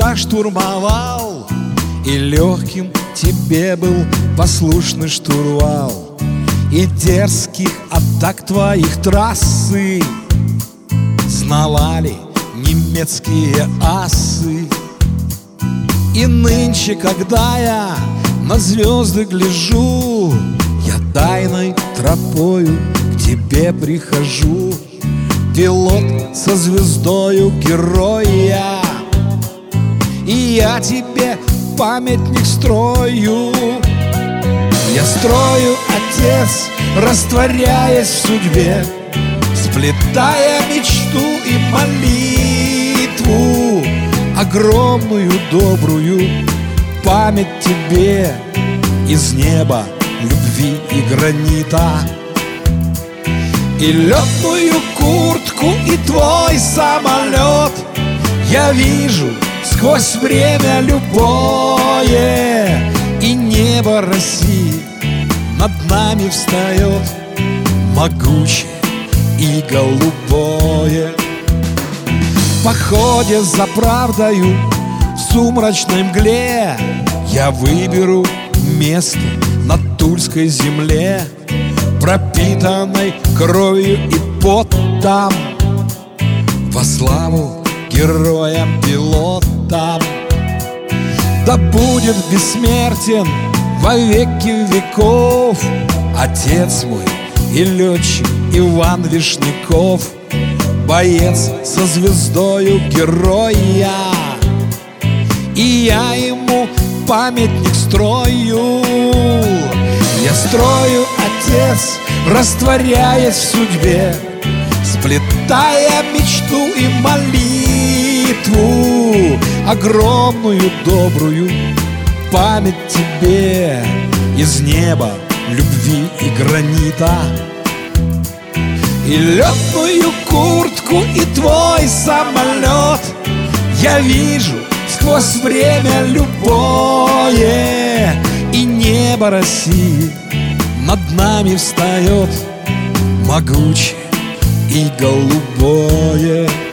всегда штурмовал, и легким тебе был послушный штурвал. И дерзких атак твоих трассы знавали немецкие асы. И нынче, когда я на звезды гляжу, я тайной тропою к тебе прихожу. Пилот со звездою героя, и я тебе памятник строю. Я строю, Отец, растворяясь в судьбе, сплетая мечту и молитву, огромную добрую память тебе из неба, любви и гранита. И летную куртку, и твой самолет я вижу сквозь время любое. И небо России над нами встает могучее и голубое. В походе за правдою в сумрачной мгле я выберу место на Тульской земле, пропитанной кровью и потом, во славу героям-пилотам. Да будет бессмертен во веки веков Отец мой и летчик Иван Вишняков, боец со звездою героя. И я ему памятник строю. Я строю, Отец, растворяясь в судьбе, сплетая мечту и молитву, огромную добрую память тебе из неба, любви и гранита. И летную куртку, и твой самолет я вижу сквозь время любое. И небо России над нами встает могучее и голубое.